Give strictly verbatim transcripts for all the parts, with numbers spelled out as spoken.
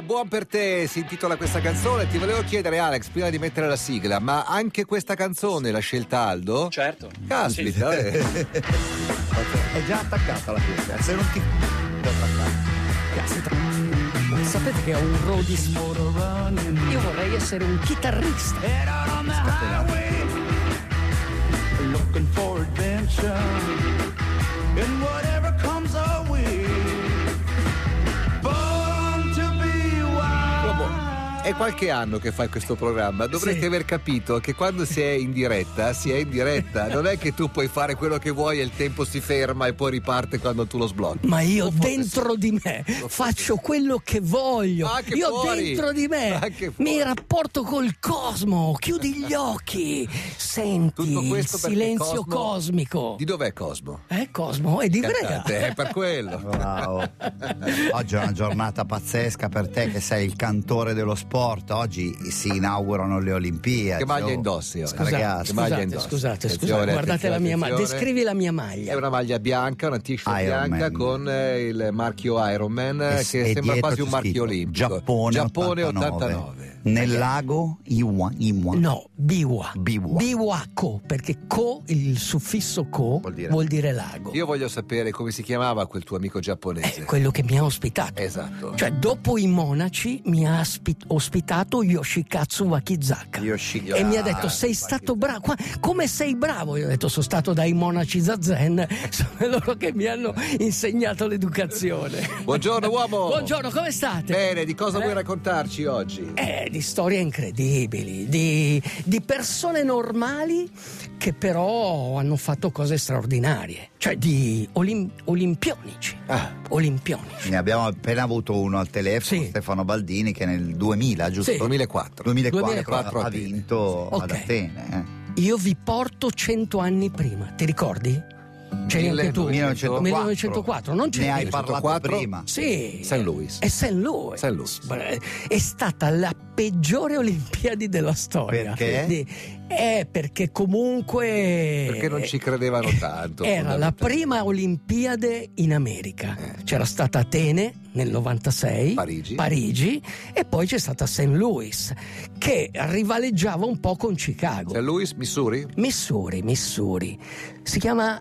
buon per te, si intitola questa canzone. Ti volevo chiedere, Alex, prima di mettere la sigla, ma anche questa canzone l'ha scelta Aldo? Certo. Caspita, sì. eh. È già attaccata la sigla, se non ti Caspita. Sapete che ho un roadie? Io vorrei essere un chitarrista. Looking for adventure and whatever comes our way. Born to be wild. È qualche anno che fai questo programma, dovresti Sì. aver capito che quando si è in diretta, si è in diretta, non è che tu puoi fare quello che vuoi e il tempo si ferma e poi riparte quando tu lo sblocchi. Ma io O forse dentro sì. di me faccio quello che voglio. Ma anche Io fuori. dentro di me Anche fuori. mi rapporto col cosmo. Chiudi gli occhi, senti Tutto il questo perché silenzio Cosmo- cosmico. Di dov'è Cosmo? Eh, Cosmo è di Ivrea. Cantante, è per quello. Wow. Oggi è una giornata pazzesca per te che sei il cantore dello sport. Oggi si inaugurano le Olimpiadi. Che maglia Oh. indossi oggi? Scusate, Ragazzi, che maglia scusate, indossi? scusate, Attenzione, scusate, guardate attenzione, la mia maglia. attenzione. Descrivi la mia È maglia. una maglia bianca, una t-shirt Iron bianca Man. con eh, il marchio Ironman E- che e sembra dietro quasi c'è un marchio scritto olimpico. Giappone, Giappone ottantanove. ottantanove. Nel lago Iwa, Iwa. No, biwa. Biwa. Biwako, perché ko, il suffisso ko, Vuol dire- lago. Io voglio sapere come si chiamava quel tuo amico giapponese. È quello che mi ha ospitato. Esatto. Cioè, dopo i monaci mi ha aspi- ospitato Yoshikatsu Wakizaka. Yoshiki- E mi ha Ah, detto: sei stato bravo. Qua- come sei bravo? Io ho detto: sono stato dai monaci zazen, sono loro che mi hanno insegnato l'educazione. Buongiorno uomo. Buongiorno, come state? Bene, di cosa Eh? vuoi raccontarci oggi? Eh, di storie incredibili, di, di persone normali che però hanno fatto cose straordinarie, cioè di olim- olimpionici. Ah. Olimpionici. Ne abbiamo appena avuto uno al telefono, Sì. Stefano Baldini, che nel duemila, giusto? Sì. duemilaquattro. duemilaquattro, duemilaquattro ha a Atene. vinto ad Ok. Atene. eh. Io vi porto cento anni prima, ti ricordi? C'eri anche tu? millenovecentoquattro. millenovecentoquattro, non c'eri? Ne hai parlato millenovecentoquattro? prima. Sì. Saint Louis. È Saint Louis. Saint Louis. Beh, È stata la peggiore Olimpiadi della storia. Perché? Di- Eh, perché comunque... Perché non ci credevano tanto. Era la fondamentalmente. prima Olimpiade in America. Eh. C'era stata Atene nel novantasei, Parigi. Parigi, e poi c'è stata Saint Louis, che rivaleggiava un po' con Chicago. Saint Louis, Missouri? Missouri, Missouri. Si chiama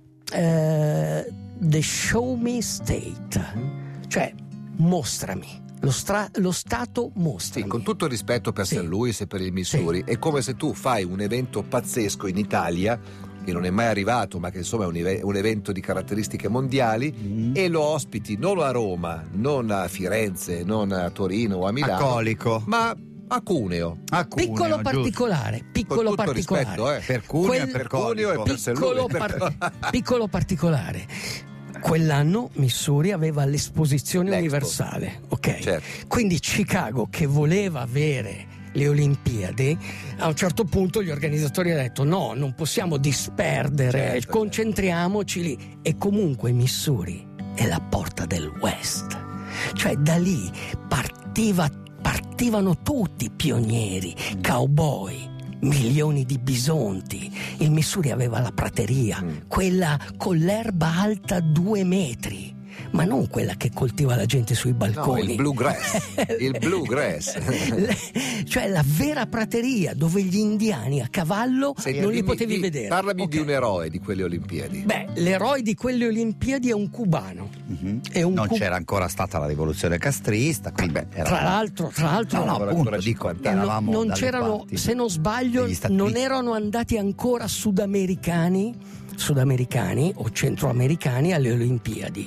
eh, The Show Me State, cioè mostrami. Lo, stra- lo Stato mostrami. Sì, con tutto il rispetto per Sì. Saint Louis e per il Missouri, è come se tu fai un evento pazzesco in Italia, che non è mai arrivato, ma che insomma è un, eve- un evento di caratteristiche mondiali, Mm. e lo ospiti non a Roma, non a Firenze, non a Torino o a A Milano, Colico. ma a Cuneo. A Cuneo, Piccolo giusto. particolare, piccolo Con tutto particolare. rispetto, eh. Per Cuneo Quel- e per Per Cuneo e Colico. per Saint Piccolo, Louis. par- piccolo particolare. Quell'anno Missouri aveva l'esposizione L'Expo. universale, ok? Certo. Quindi Chicago, che voleva avere le Olimpiadi, a un certo punto gli organizzatori hanno detto: no, non possiamo disperdere, Certo, concentriamoci lì. E comunque Missouri è la porta del West, cioè da lì partiva, partivano tutti pionieri, cowboy, milioni di bisonti. Il Missouri aveva la prateria, Mm. quella con l'erba alta due metri, ma non quella che coltiva la gente sui No, balconi. il bluegrass. Il bluegrass. Le- cioè la vera prateria dove gli indiani a cavallo Senti, non li dimmi- potevi di- vedere. Parlami Ok. di un eroe di quelle Olimpiadi. Beh, l'eroe di quelle Olimpiadi è un cubano. Mhm. È un Non cu- c'era ancora stata la rivoluzione castrista, quindi era- Tra l'altro, tra l'altro No, no, ancora appunto, ancora dico, cinquanta no, eravamo non dalle c'erano, parti se non sbaglio, degli Stati non Uniti. erano andati ancora sudamericani, sudamericani o centroamericani alle Olimpiadi.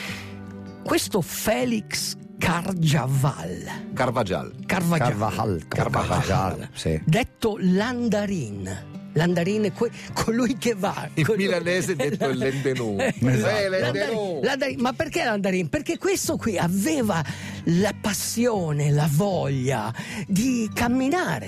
Questo Felix Carjaval, Carvajal. Carvajal, Carvajal, Carvajal, sì. detto Landarin. Landarin è que- colui che va. In colui- milanese detto il Lendenù. Esatto. Eh, Lendenù. Landarin, Landarin. Ma perché Landarin? Perché questo qui aveva la passione, la voglia di camminare.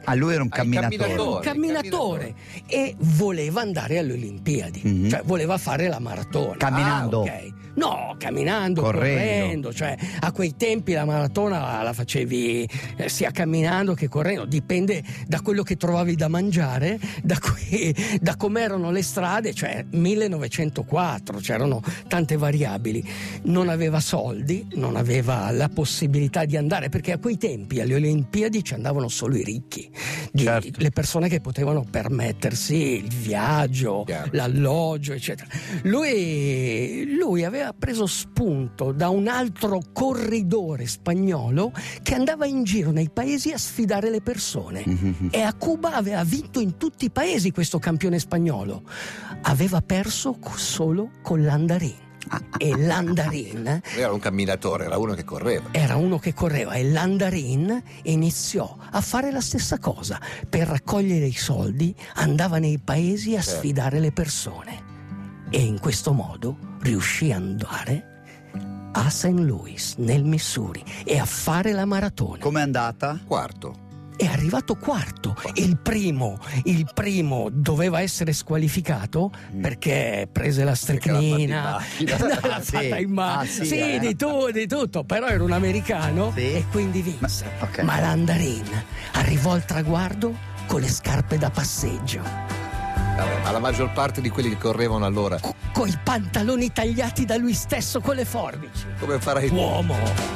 Ah, lui era un Ah, camminatore. camminatore. un camminatore e voleva andare alle Olimpiadi, Mhm. cioè voleva fare la maratona. Camminando. Ah, ok. No, camminando, Correndo. correndo, cioè a quei tempi la maratona la, la facevi eh, sia camminando che correndo, dipende da quello che trovavi da mangiare, da, que- da com'erano le strade, cioè millenovecentoquattro, c'erano tante variabili. Non aveva soldi, non aveva la possibilità di andare, perché a quei tempi alle Olimpiadi ci andavano solo i ricchi, di- Certo. le persone che potevano permettersi il viaggio, Chiaro. l'alloggio, eccetera. Lui, lui aveva preso spunto da un altro corridore spagnolo che andava in giro nei paesi a sfidare le persone. Mhm. E a Cuba aveva vinto in tutti i paesi questo campione spagnolo. Aveva perso co- solo con Landarín. E Landarín Era un camminatore, era uno che correva. era uno che correva e Landarín iniziò a fare la stessa cosa. Per raccogliere i soldi andava nei paesi a Certo. sfidare le persone. E in questo modo riuscì ad andare a Saint Louis, nel Missouri, e a fare la maratona. Com'è andata? Quarto. È arrivato quarto. Il primo, il primo doveva essere squalificato perché prese la stecnina. Perché l'ha fatta in macchina. L'ha Ah, sì. fatta in ma- Ah, sì, sì, eh. di, tu- di tutto, però era un americano Sì. e quindi vinse. Ma- ok. Ma Landarín arrivò al traguardo con le scarpe da passeggio, Vabbè, ma la maggior parte di quelli che correvano allora, co- coi pantaloni tagliati da lui stesso con le forbici. come farai tu? Uomo.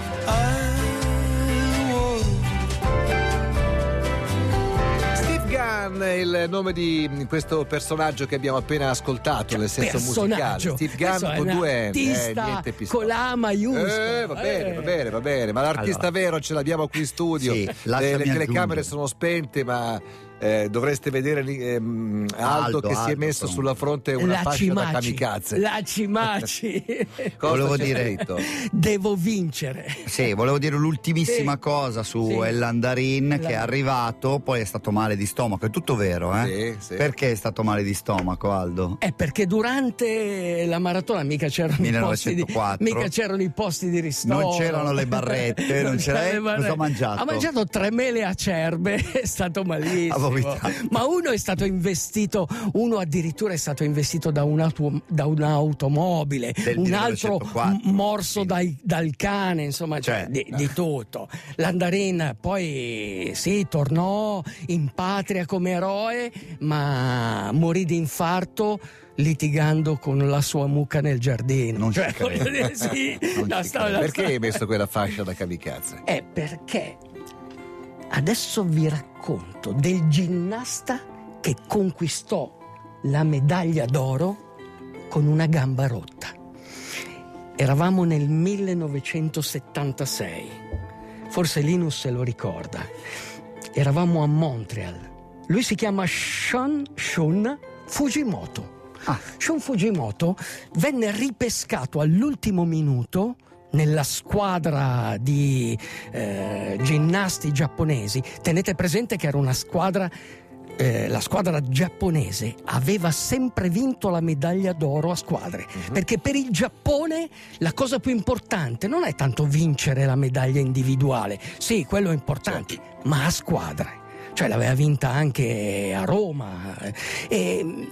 Steve Gunn è il nome di questo personaggio che abbiamo appena ascoltato, nel senso musicale. Personaggio. Steve Questo Gunn è con un due N, eh, artista niente pistola. con la A maiuscola. Eh, va bene, Eh. va bene, va bene, ma l'artista Allora. vero ce l'abbiamo qui in studio. Sì, le, lasciami le telecamere aggiungere. sono spente, ma eh, dovreste vedere lì, ehm, Aldo, Aldo, che si è Aldo, messo insomma. sulla fronte una La fascia da Cimaci. kamikaze. La Cimaci. Cosa Volevo c'è dire- scritto? Devo vincere. Sì, volevo dire l'ultimissima Sì. cosa su Sì. El Landarín, che è La- arrivato, poi è stato male di stomaco. È tutto vero, eh? Sì, sì. Perché è stato male di stomaco, Aldo? È perché durante la maratona mica c'erano i posti di, millenovecentoquattro. mica c'erano i posti di ristoro. Non c'erano le barrette, non c'era- c'erano le eh, barrette. cosa ha mangiato? Ha mangiato tre mele acerbe, è stato malissimo. Ha vomitato. Ma uno è stato investito, uno addirittura è stato investito da, un'auto, da un'automobile, Del un altro millenovecentoquattro. m- morso dai- dal cane, insomma, cioè, Cioè, di, di tutto. Landarín poi sì, tornò in patria come eroe, ma morì di infarto litigando con la sua mucca nel giardino. Non ci Cioè, credo. voglio dire, sì, Non la ci storia- credo. la Perché hai storia- messo quella fascia da kamikaze? È perché adesso vi racconto del ginnasta che conquistò la medaglia d'oro con una gamba rotta. Eravamo nel millenovecentosettantasei, forse Linus se lo ricorda. Eravamo a Montreal. Lui si chiama Shun Shun Fujimoto. Ah. Shun Fujimoto venne ripescato all'ultimo minuto nella squadra di eh, ginnasti giapponesi. Tenete presente che era una squadra, eh, la squadra giapponese aveva sempre vinto la medaglia d'oro a squadre, perché per il Giappone la cosa più importante non è tanto vincere la medaglia individuale, sì, quello è importante, ma a squadre. Cioè l'aveva vinta anche a Roma, e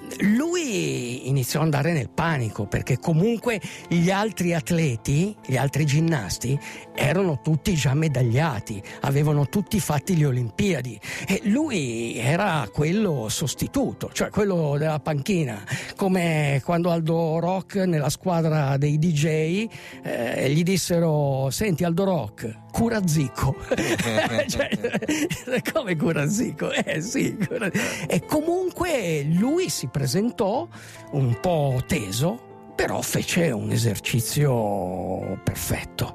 lui iniziò ad andare nel panico, perché comunque gli altri atleti, gli altri ginnasti erano tutti già medagliati, avevano tutti fatti le Olimpiadi, e lui era quello sostituto, cioè quello della panchina, come quando Aldo Rock nella squadra dei D J eh, gli dissero: senti Aldo Rock, cura Zico. Cioè, come cura Zico? Eh sì, cura... E comunque lui si presentò un po' teso, però fece un esercizio perfetto.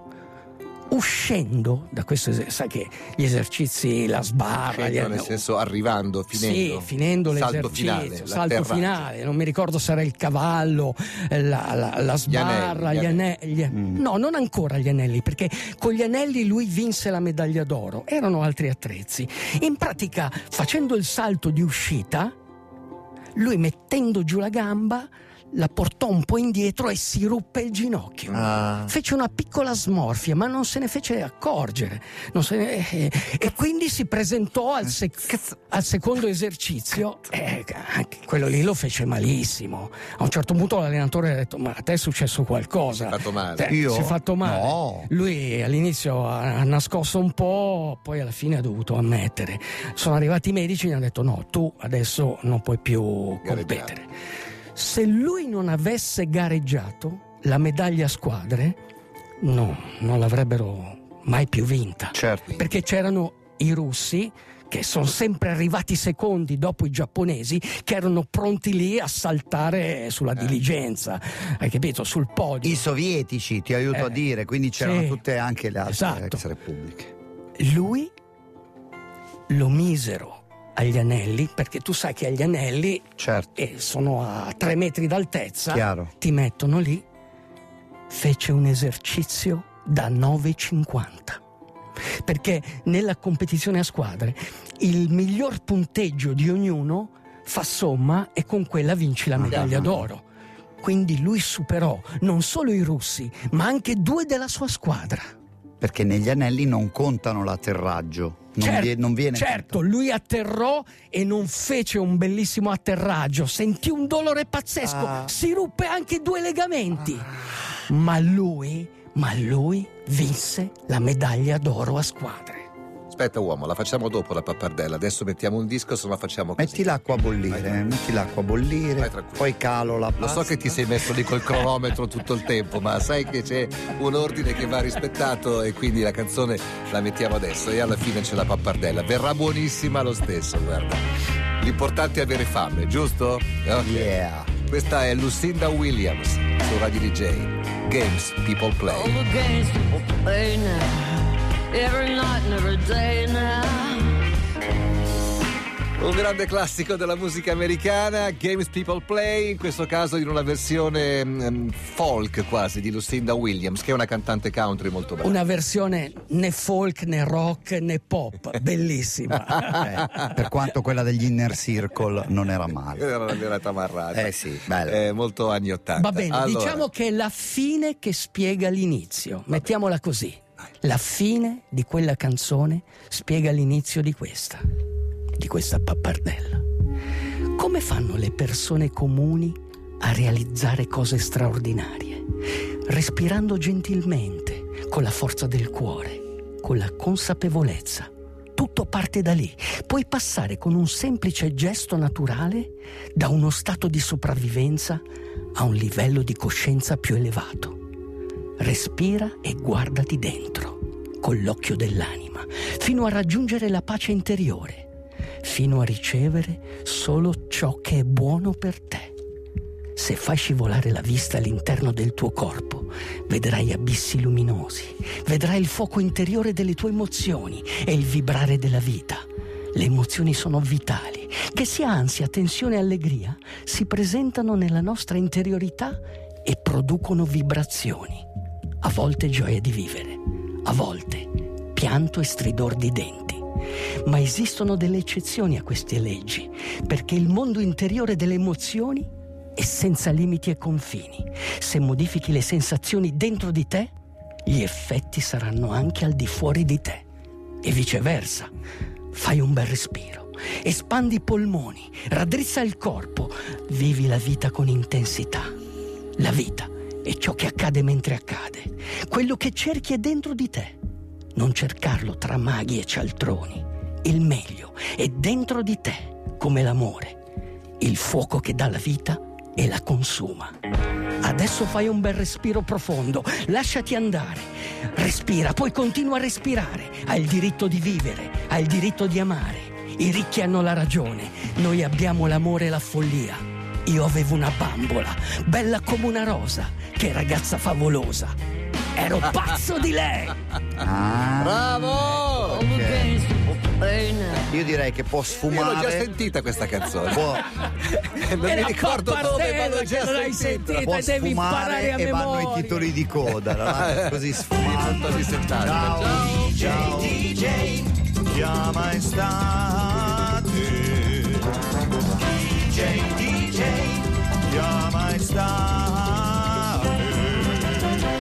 Uscendo da questo esercizio, sai che gli esercizi, la sbarra, Scendo, gli- nel senso arrivando, finendo. sì, finendo salto l'esercizio, finale, salto l'atterraggio. finale, non mi ricordo se era il cavallo, eh, la, la- la sbarra, anelli, gli gli anelli. gli- Mm. No, non ancora gli anelli, perché con gli anelli lui vinse la medaglia d'oro, erano altri attrezzi. In pratica, facendo il salto di uscita, lui mettendo giù la gamba, la portò un po' indietro e si ruppe il ginocchio. Ah. Fece una piccola smorfia, ma non se ne fece accorgere. Non se ne, eh, e quindi si presentò al, sec- al secondo esercizio. Eh, anche quello lì lo fece malissimo. A un certo punto l'allenatore ha detto: ma a te è successo qualcosa? Si è fatto male. Te, Io? Si è fatto male. No. Lui all'inizio ha nascosto un po', poi alla fine ha dovuto ammettere. Sono arrivati i medici e gli hanno detto: no, tu adesso non puoi più competere. Se lui non avesse gareggiato, la medaglia a squadre no, non l'avrebbero mai più vinta. Certo. Perché c'erano i russi che sono sempre arrivati secondi dopo i giapponesi, che erano pronti lì a saltare sulla Eh. diligenza, hai capito, sul podio. I sovietici, ti aiuto Eh, a dire, quindi c'erano sì. tutte anche le altre Esatto. ex repubbliche. Lui lo misero agli anelli, perché tu sai che agli anelli Certo, e sono a tre metri d'altezza, chiaro. ti mettono lì. Fece un esercizio da nove e cinquanta, perché nella competizione a squadre il miglior punteggio di ognuno fa somma e con quella vinci la medaglia d'oro. Quindi lui superò non solo i russi, ma anche due della sua squadra. Perché negli anelli non contano l'atterraggio, non, Certo, vie- non viene certo, lui atterrò e non fece un bellissimo atterraggio, sentì un dolore pazzesco, Ah. si ruppe anche due legamenti, ma lui, ma lui vinse la medaglia d'oro a squadre. Aspetta uomo, la facciamo dopo la pappardella. Adesso mettiamo un disco, se no la facciamo così. Metti l'acqua a bollire, Vai. metti l'acqua a bollire, Vai tranquillo. poi calo la Lo pasta. so che ti sei messo lì col cronometro tutto il tempo, ma sai che c'è un ordine che va rispettato e quindi la canzone la mettiamo adesso e alla fine c'è la pappardella. Verrà buonissima lo stesso, guarda. L'importante è avere fame, giusto? Ok. Yeah. Questa è Lucinda Williams su Radio D J. Games People Play. All the games people play now, every night and every day now. Un grande classico della musica americana, Games People Play, in questo caso in una versione mm, folk quasi di Lucinda Williams, che è una cantante country molto brava. Una versione né folk né rock né pop, bellissima. Eh, per quanto quella degli Inner Circle non era male. Era una vera tamarrata. Eh sì, bello. Eh, molto anni ottanta. Va bene, Allora, diciamo che è la fine che spiega l'inizio, mettiamola così. La fine di quella canzone spiega l'inizio di questa, di questa pappardella. Come fanno le persone comuni a realizzare cose straordinarie? Respirando gentilmente, con la forza del cuore, con la consapevolezza. Tutto parte da lì. Puoi passare con un semplice gesto naturale da uno stato di sopravvivenza a un livello di coscienza più elevato. Respira e guardati dentro, con l'occhio dell'anima, fino a raggiungere la pace interiore, fino a ricevere solo ciò che è buono per te. Se fai scivolare la vista all'interno del tuo corpo, vedrai abissi luminosi, vedrai il fuoco interiore delle tue emozioni e il vibrare della vita. Le emozioni sono vitali, che sia ansia, tensione e allegria, si presentano nella nostra interiorità e producono vibrazioni. A volte gioia di vivere, a volte pianto e stridor di denti. Ma esistono delle eccezioni a queste leggi, perché il mondo interiore delle emozioni è senza limiti e confini. Se modifichi le sensazioni dentro di te, gli effetti saranno anche al di fuori di te. E viceversa. Fai un bel respiro, espandi i polmoni, raddrizza il corpo, vivi la vita con intensità. La vita è ciò che accade mentre accade. Quello che cerchi è dentro di te. Non cercarlo tra maghi e cialtroni. Il meglio è dentro di te, come l'amore, il fuoco che dà la vita e la consuma. Adesso fai un bel respiro profondo, lasciati andare. Respira, poi continua a respirare. Hai il diritto di vivere, hai il diritto di amare. I ricchi hanno la ragione, noi abbiamo l'amore e la follia. Io avevo una bambola, bella come una rosa, che ragazza favolosa. Ero pazzo di lei. Ah, Bravo! All the games people play now. io direi che può Io l'ho già sfumare. sentita questa canzone. Può, non mi ricordo dove, ma l'ho già che non hai sentita. sentito può e devi imparare sfumare a e vanno memoria. i titoli di coda. la- Così sfumando. Di settanta. Ciao. Chiama e sta